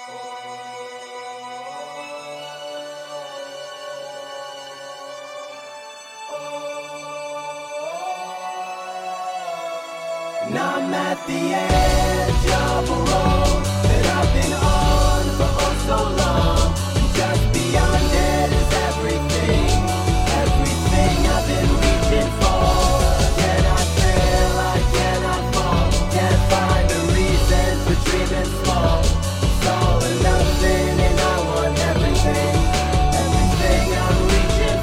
Now I'm at the edge of a road that I've been on for oh so long. Just beyond it is everything, everything I've been reaching for. Can I fail? I cannot fall. Can't find a reason for dreaming small. It's all or nothing and I want everything, everything I'm reaching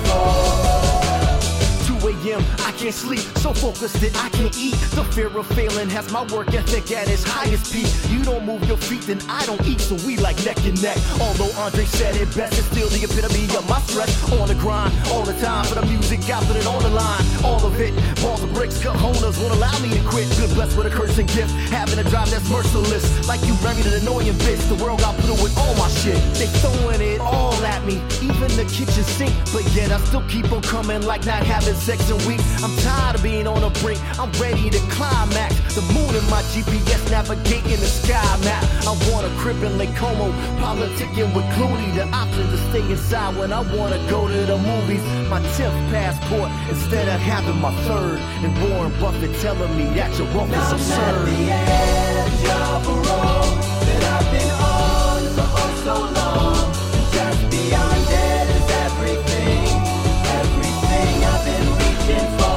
for. 2 a.m. I can't sleep, so focused that I can't eat. The fear of failing has my work ethic at its highest peak. You don't move your feet, then I don't eat, so we like neck and neck. Although Andre said it best, it's still the epitome of my stress. On the grind, all the time, for the music, I put it on the line. All of it, balls of bricks, cojones won't allow me to quit. Good blessed with a cursing gift, having a drive that's merciless. Like you married an annoying bitch, the world got put with all my shit. They throwing it all at me, even the kitchen sink. But yet I still keep on coming like not having sex in weeks. I'm tired of being on the brink, I'm ready to climax. The moon in my GPS navigating the sky map. I want a crib in Lake Como, politicking with Clooney. The option to stay inside when I want to go to the movies. My 10th passport instead of having my 3rd. And Warren Buffett telling me that your wealth is absurd. Now I'm at the edge of a road that I've been on for oh so long. Just beyond it is everything, everything I've been reaching for.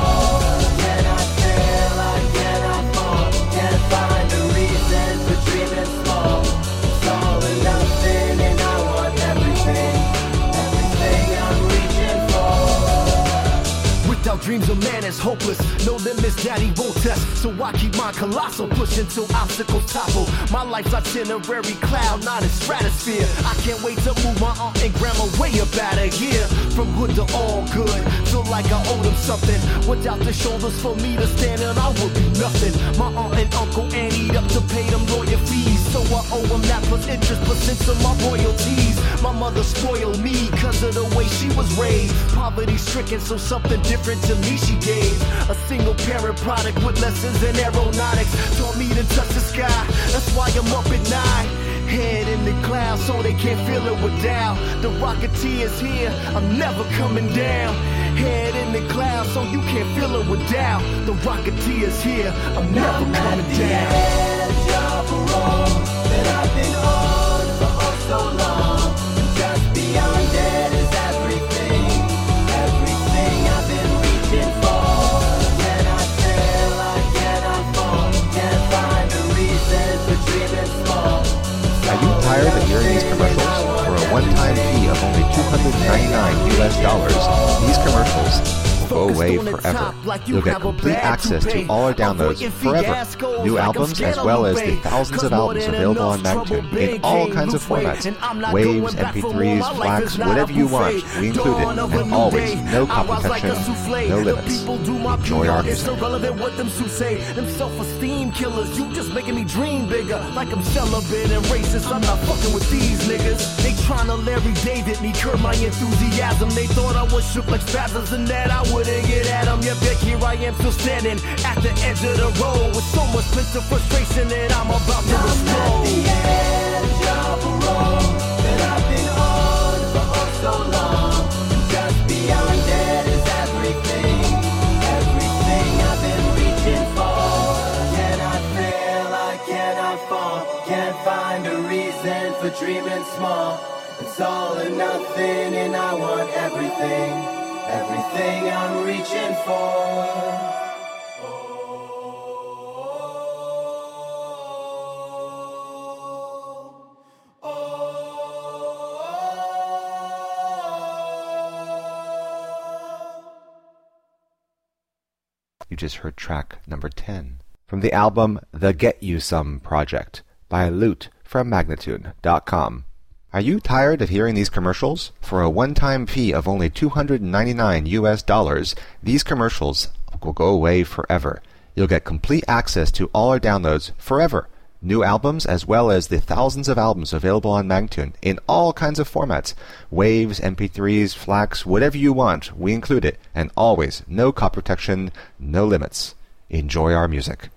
Dreams of man is hopeless, no limits that he won't test. So I keep my colossal push until obstacles topple. My life's itinerary cloud, not a stratosphere. I can't wait to move my aunt and grandma way up out of here. From good to all good, feel like I owe them something. Without the shoulders for me to stand on, I would be nothing. My aunt and uncle ain't eat up to pay them lawyer fees. So I owe them that plus interest, percents of my royalties. My mother spoiled me cause of the way she was raised. Poverty stricken, so something different to me she gave. A single parent product with lessons in aeronautics. Taught me to touch the sky, that's why I'm up at night. Head in the clouds so they can't feel it without. The Rocketeer is here, I'm never coming down. Head in the clouds so you can't feel it without. The Rocketeer is here, I'm never coming down. Edge of a road that I've been on for oh so long. Just beyond it is everything, everything I've been reaching for. Can I fail? I cannot fall. Can't find a reason for dreaming small. Are you tired of hearing these commercials? For a one-time fee of only $299 US, these commercials will go away forever. You'll get complete access to all our downloads forever. New albums as well as the thousands of albums available on Magtune in all kinds of formats. Waves, MP3s, FLACs, whatever you want, we include it. And always, no copy protection, no limits. Enjoy our music. Them self-esteem killers, you just making me dream bigger. Like I'm celibate and racist, I'm not fucking with these niggas. They tryna Larry David me, curb my enthusiasm. They thought I was shook like spasms and that I wouldn't get at them. Yeah, bitch, here I am still standing at the edge of the road with so much mental frustration that I'm about to explode. I'm at the edge of a road that I've been on for oh so long. Just beyond it is everything, everything I've been reaching for. Cannot fail, I cannot fall. Can't find a reason for dreaming small. It's all or nothing and I want everything. Everything I'm reaching for. You just heard track number 10 from the album The Get You Some Project by Loot from Magnatune.com. Are you tired of hearing these commercials? For a one-time fee of only $299 US, these commercials will go away forever. You'll get complete access to all our downloads forever. New albums as well as the thousands of albums available on Magtune in all kinds of formats. Waves, MP3s, FLACs, whatever you want, we include it. And always, no copy protection, no limits. Enjoy our music.